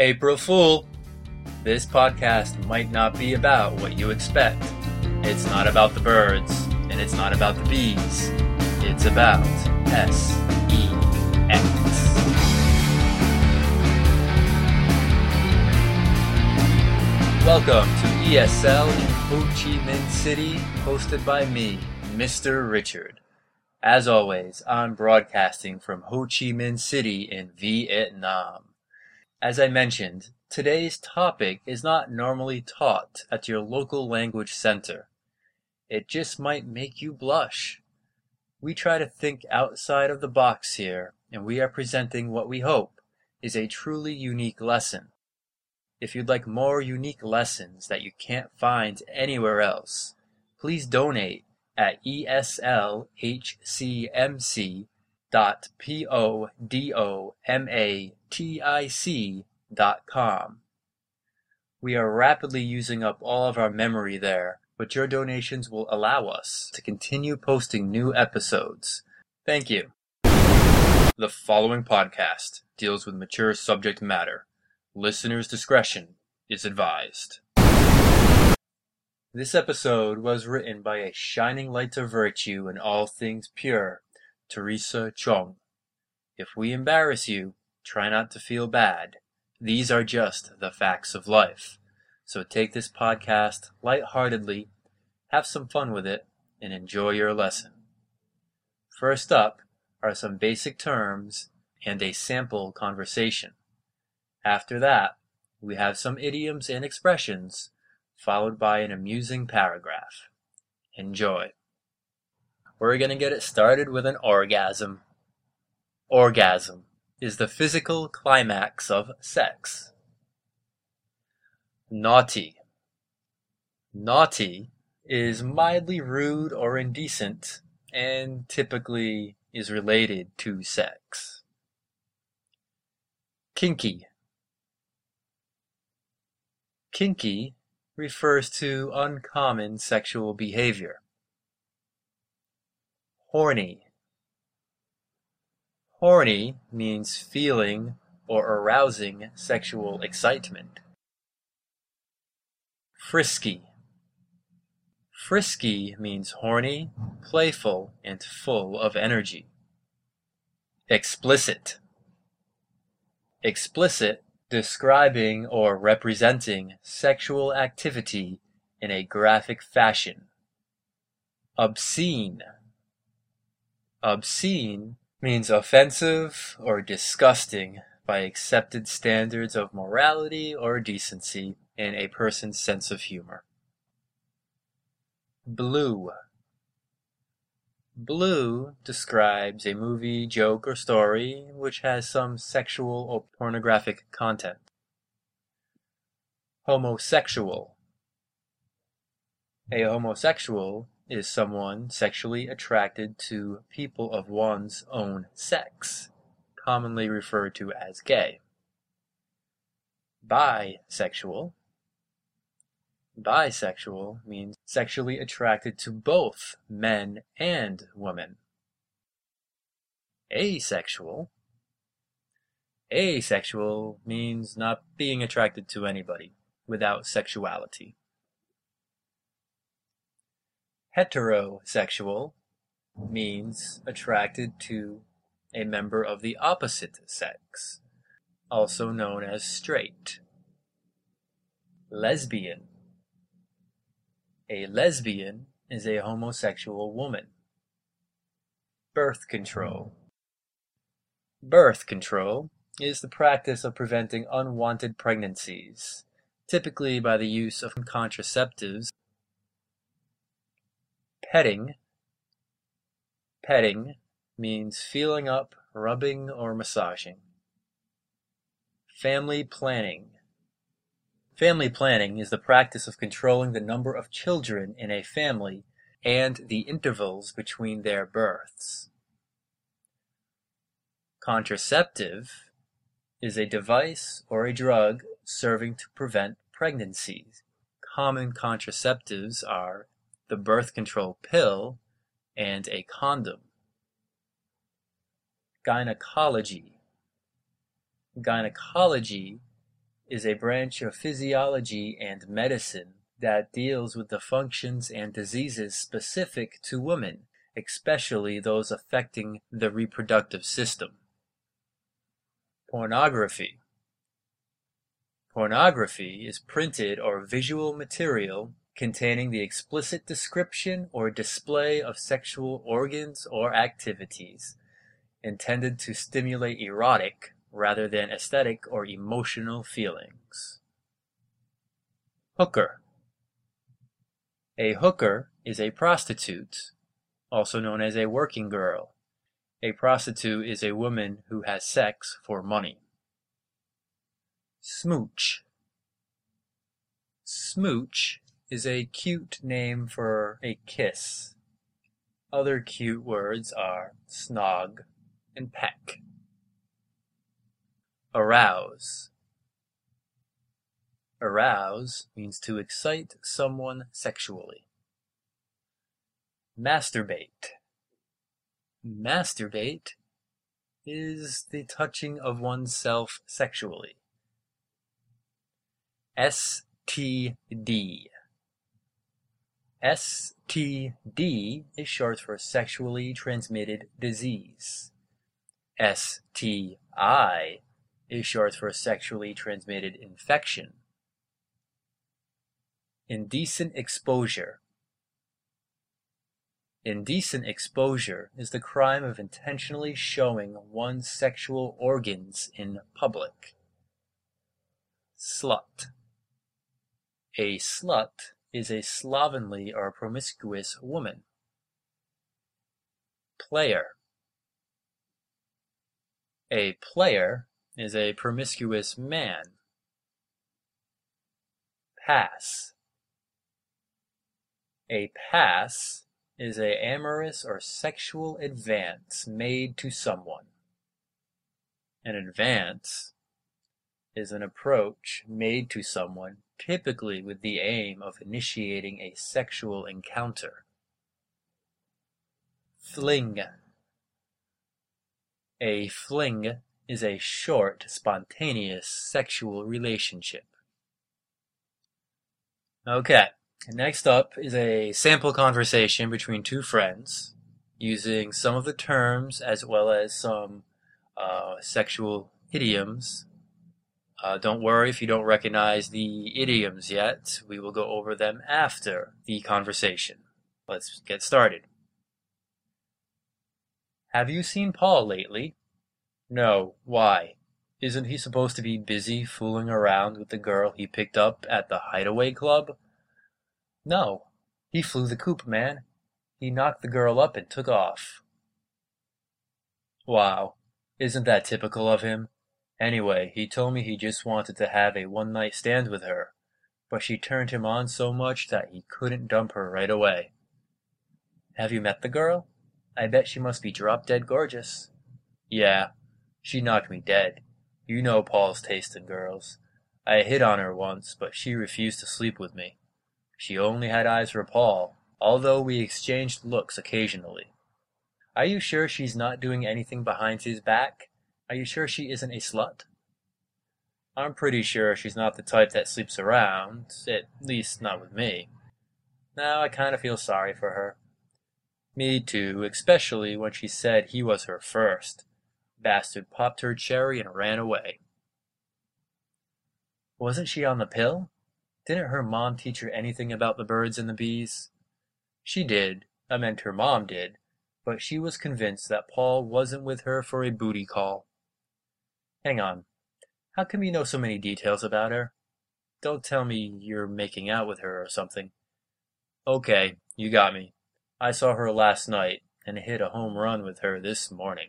April Fool! This podcast might not be about what you expect. It's not about the birds, and it's not about the bees. It's about S-E-X. Welcome to ESL in Ho Chi Minh City, hosted by me, Mr. Richard. As always, I'm broadcasting from Ho Chi Minh City in Vietnam. As I mentioned, today's topic is not normally taught at your local language center. It just might make you blush. We try to think outside of the box here, and we are presenting what we hope is a truly unique lesson. If you'd like more unique lessons that you can't find anywhere else, please donate at eslhcmc.podomatic.com. We are rapidly using up all of our memory there, but your donations will allow us to continue posting new episodes. Thank you. The following podcast deals with mature subject matter. Listener's discretion is advised. This episode was written by a shining light of virtue in all things pure, Teresa Chong. If we embarrass you, try not to feel bad. These are just the facts of life. So take this podcast lightheartedly, have some fun with it, and enjoy your lesson. First up are some basic terms and a sample conversation. After that, we have some idioms and expressions, followed by an amusing paragraph. Enjoy. We're going to get it started with an orgasm. Orgasm is the physical climax of sex. Naughty. Naughty is mildly rude or indecent and typically is related to sex. Kinky. Kinky refers to uncommon sexual behavior. Horny. Horny means feeling or arousing sexual excitement. Frisky. Frisky means horny, playful, and full of energy. Explicit. Explicit, describing or representing sexual activity in a graphic fashion. Obscene. Obscene means offensive or disgusting by accepted standards of morality or decency in a person's sense of humor. Blue. Blue describes a movie, joke, or story which has some sexual or pornographic content. Homosexual. A homosexual is someone sexually attracted to people of one's own sex, commonly referred to as gay. Bisexual. Bisexual means sexually attracted to both men and women. Asexual. Asexual means not being attracted to anybody without sexuality. Heterosexual means attracted to a member of the opposite sex, also known as straight. Lesbian. A lesbian is a homosexual woman. Birth control. Birth control is the practice of preventing unwanted pregnancies, typically by the use of contraceptives. Petting. Petting means feeling up, rubbing, or massaging. Family planning. Family planning is the practice of controlling the number of children in a family and the intervals between their births. Contraceptive is a device or a drug serving to prevent pregnancies. Common contraceptives are the birth control pill and a condom. Gynecology. Gynecology is a branch of physiology and medicine that deals with the functions and diseases specific to women, especially those affecting the reproductive system. Pornography. Pornography is printed or visual material containing the explicit description or display of sexual organs or activities, intended to stimulate erotic rather than aesthetic or emotional feelings. Hooker. A hooker is a prostitute, also known as a working girl. A prostitute is a woman who has sex for money. Smooch. Smooch is a cute name for a kiss. Other cute words are snog and peck. Arouse. Arouse means to excite someone sexually. Masturbate. Masturbate is the touching of oneself sexually. STD. STD is short for sexually transmitted disease. STI is short for sexually transmitted infection. Indecent exposure. Indecent exposure is the crime of intentionally showing one's sexual organs in public. Slut. A slut is a slovenly or promiscuous woman. Player. A player is a promiscuous man. Pass. A pass is an amorous or sexual advance made to someone. An advance is an approach made to someone, typically with the aim of initiating a sexual encounter. Fling. A fling is a short, spontaneous sexual relationship. Okay. Next up is a sample conversation between two friends using some of the terms as well as some sexual idioms. Don't worry if you don't recognize the idioms yet. We will go over them after the conversation. Let's get started. Have you seen Paul lately? No. Why? Isn't he supposed to be busy fooling around with the girl he picked up at the Hideaway Club? No, he flew the coop, man. He knocked the girl up and took off. Wow, isn't that typical of him? Anyway, he told me he just wanted to have a one-night stand with her, but she turned him on so much that he couldn't dump her right away. Have you met the girl? I bet she must be drop-dead gorgeous. Yeah, she knocked me dead. You know Paul's taste in girls. I hit on her once, but she refused to sleep with me. She only had eyes for Paul, although we exchanged looks occasionally. Are you sure she's not doing anything behind his back? Are you sure she isn't a slut? I'm pretty sure she's not the type that sleeps around, at least not with me. Now I kind of feel sorry for her. Me too, especially when she said he was her first. Bastard popped her cherry and ran away. Wasn't she on the pill? Didn't her mom teach her anything about the birds and the bees? She did. I meant her mom did. But she was convinced that Paul wasn't with her for a booty call. Hang on. How come you know so many details about her? Don't tell me you're making out with her or something. Okay, you got me. I saw her last night and hit a home run with her this morning.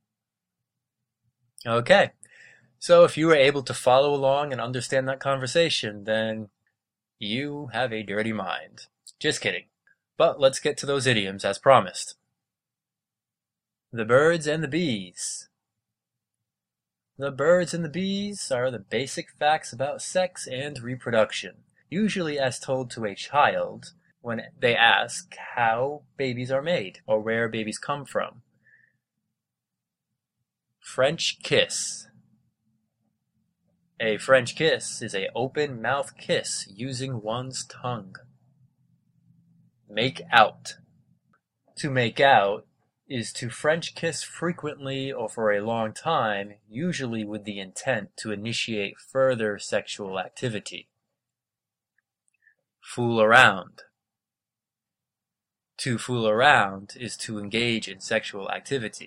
Okay. So if you were able to follow along and understand that conversation, then you have a dirty mind. Just kidding. But let's get to those idioms as promised. The birds and the bees. The birds and the bees are the basic facts about sex and reproduction, usually as told to a child when they ask how babies are made or where babies come from. French kiss. A French kiss is an open mouth kiss using one's tongue. Make out. To make out is to French kiss frequently or for a long time, usually with the intent to initiate further sexual activity. Fool around. To fool around is to engage in sexual activity.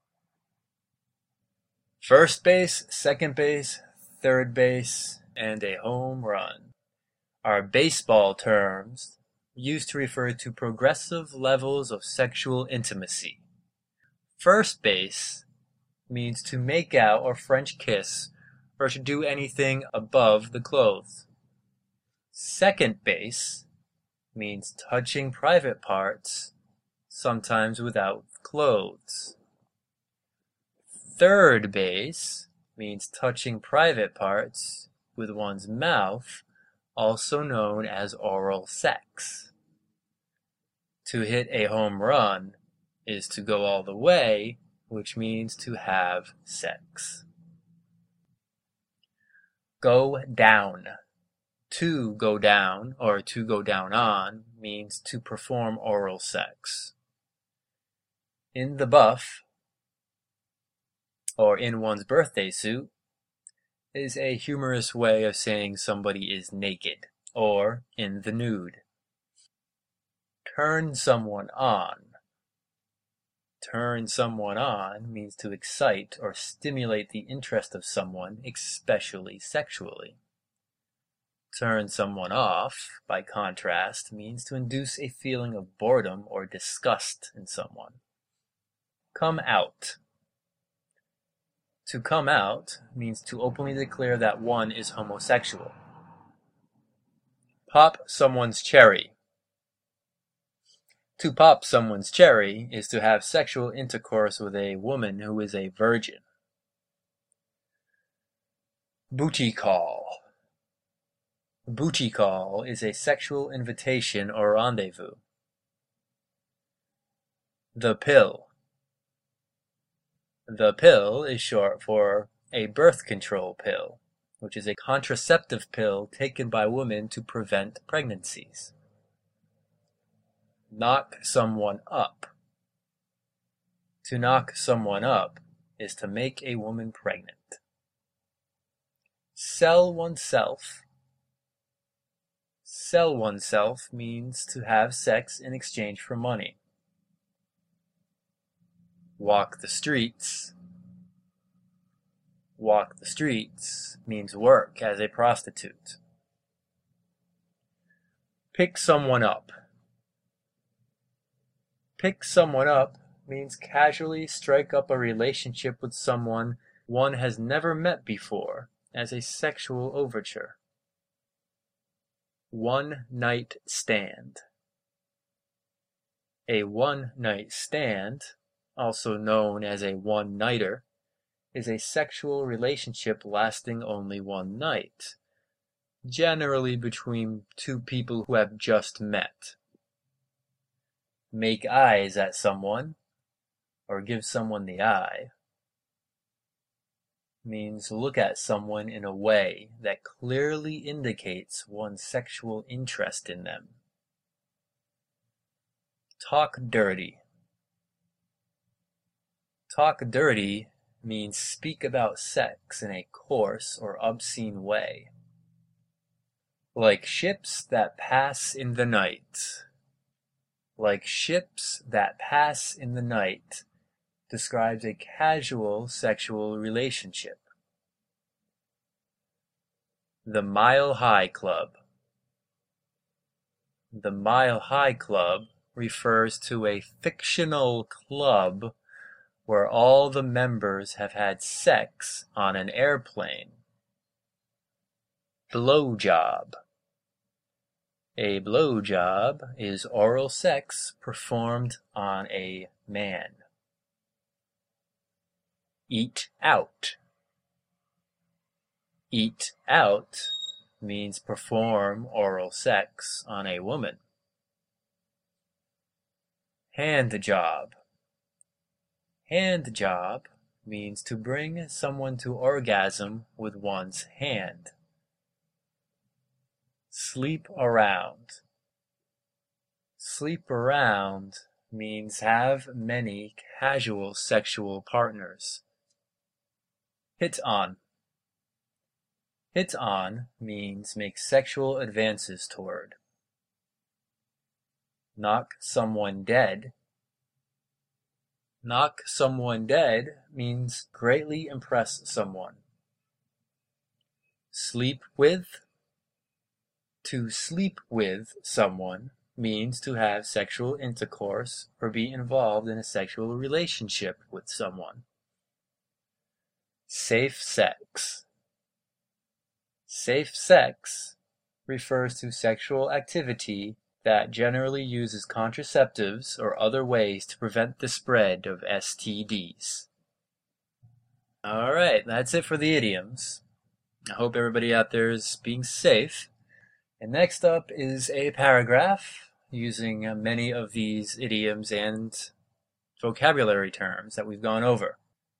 First base, second base, third base, and a home run are baseball terms used to refer to progressive levels of sexual intimacy. First base means to make out or French kiss or to do anything above the clothes. Second base means touching private parts, sometimes without clothes. Third base means touching private parts with one's mouth, also known as oral sex. To hit a home run is to go all the way, which means to have sex. Go down. To go down or to go down on means to perform oral sex. In the buff, or in one's birthday suit, is a humorous way of saying somebody is naked, or in the nude. Turn someone on. Turn someone on means to excite or stimulate the interest of someone, especially sexually. Turn someone off, by contrast, means to induce a feeling of boredom or disgust in someone. Come out. To come out means to openly declare that one is homosexual. Pop someone's cherry. To pop someone's cherry is to have sexual intercourse with a woman who is a virgin. Booty call. Booty call is a sexual invitation or rendezvous. The pill. The pill is short for a birth control pill, which is a contraceptive pill taken by women to prevent pregnancies. Knock someone up. To knock someone up is to make a woman pregnant. Sell oneself. Sell oneself means to have sex in exchange for money. Walk the streets. Walk the streets means work as a prostitute. Pick someone up. Pick someone up means casually strike up a relationship with someone one has never met before as a sexual overture. One-night stand. A one-night stand, also known as a one-nighter, is a sexual relationship lasting only one night, generally between two people who have just met. Make eyes at someone, or give someone the eye, means look at someone in a way that clearly indicates one's sexual interest in them. Talk dirty. Talk dirty means speak about sex in a coarse or obscene way. Like ships that pass in the night. Like ships that pass in the night describes a casual sexual relationship. The Mile High Club. The Mile High Club refers to a fictional club where all the members have had sex on an airplane. Blowjob. A blowjob is oral sex performed on a man. Eat out. Eat out means perform oral sex on a woman. Hand job. Hand job means to bring someone to orgasm with one's hand. Sleep around. Sleep around means have many casual sexual partners. Hit on. Hit on means make sexual advances toward. Knock someone dead. Knock someone dead means greatly impress someone. Sleep with. To sleep with someone means to have sexual intercourse or be involved in a sexual relationship with someone. Safe sex. Safe sex refers to sexual activity that generally uses contraceptives or other ways to prevent the spread of STDs. Alright, that's it for the idioms. I hope everybody out there is being safe. And next up is a paragraph using many of these idioms and vocabulary terms that we've gone over.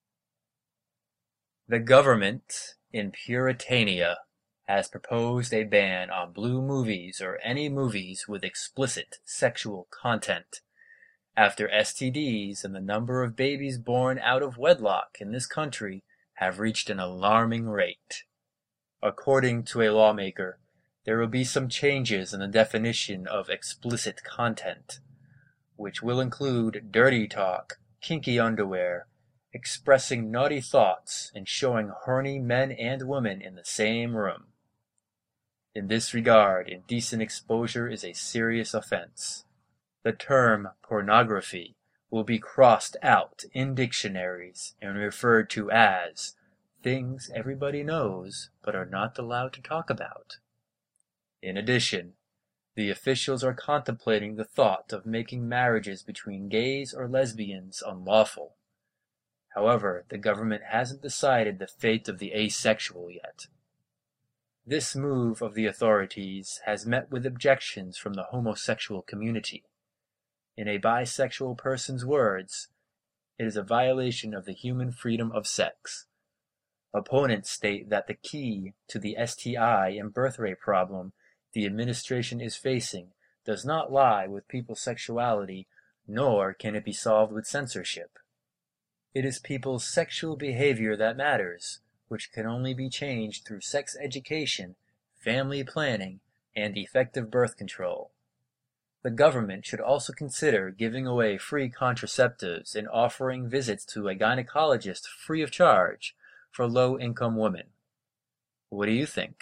The government in Puritania has proposed a ban on blue movies or any movies with explicit sexual content, after STDs and the number of babies born out of wedlock in this country have reached an alarming rate. According to a lawmaker, there will be some changes in the definition of explicit content, which will include dirty talk, kinky underwear, expressing naughty thoughts, and showing horny men and women in the same room. In this regard, indecent exposure is a serious offense. The term pornography will be crossed out in dictionaries and referred to as things everybody knows but are not allowed to talk about. In addition, the officials are contemplating the thought of making marriages between gays or lesbians unlawful. However, the government hasn't decided the fate of the asexual yet. This move of the authorities has met with objections from the homosexual community. In a bisexual person's words, it is a violation of the human freedom of sex. Opponents state that the key to the STI and birth rate problem the administration is facing does not lie with people's sexuality, nor can it be solved with censorship. It is people's sexual behavior that matters, which can only be changed through sex education, family planning, and effective birth control. The government should also consider giving away free contraceptives and offering visits to a gynecologist free of charge for low-income women. What do you think?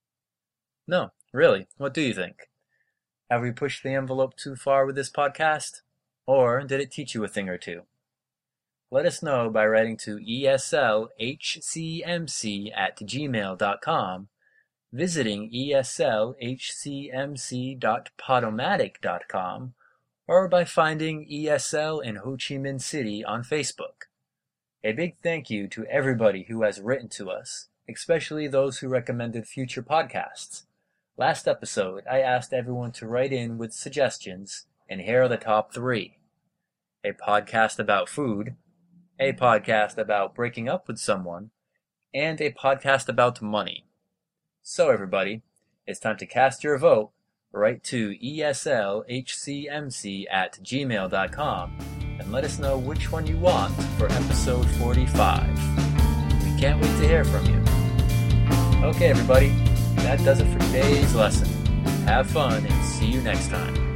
No, really, what do you think? Have we pushed the envelope too far with this podcast? Or did it teach you a thing or two? Let us know by writing to eslhcmc@gmail.com, visiting eslhcmc.podomatic.com, or by finding ESL in Ho Chi Minh City on Facebook. A big thank you to everybody who has written to us, especially those who recommended future podcasts. Last episode, I asked everyone to write in with suggestions, and here are the top 3. A podcast about food, a podcast about breaking up with someone, and a podcast about money. So everybody, it's time to cast your vote. Write to eslhcmc@gmail.com and let us know which one you want for episode 45. We can't wait to hear from you. Okay everybody, that does it for today's lesson. Have fun and see you next time.